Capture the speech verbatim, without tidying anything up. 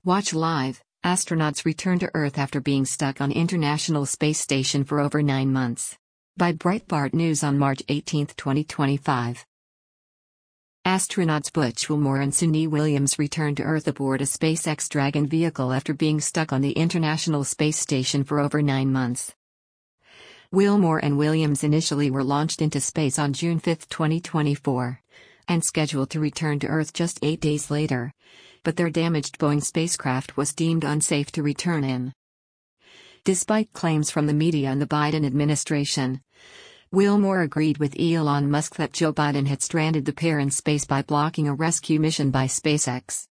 Watch live. Astronauts return to Earth after being stuck on International Space Station for over nine months. By Breitbart News on March eighteenth, twenty twenty-five. Astronauts Butch Wilmore and Suni Williams returned to Earth aboard a SpaceX Dragon vehicle after being stuck on the International Space Station for over nine months. Wilmore and Williams initially were launched into space on June fifth, twenty twenty-four, and scheduled to return to Earth just eight days later, but their damaged Boeing spacecraft was deemed unsafe to return in. Despite claims from the media and the Biden administration, Wilmore agreed with Elon Musk that Joe Biden had stranded the pair in space by blocking a rescue mission by SpaceX.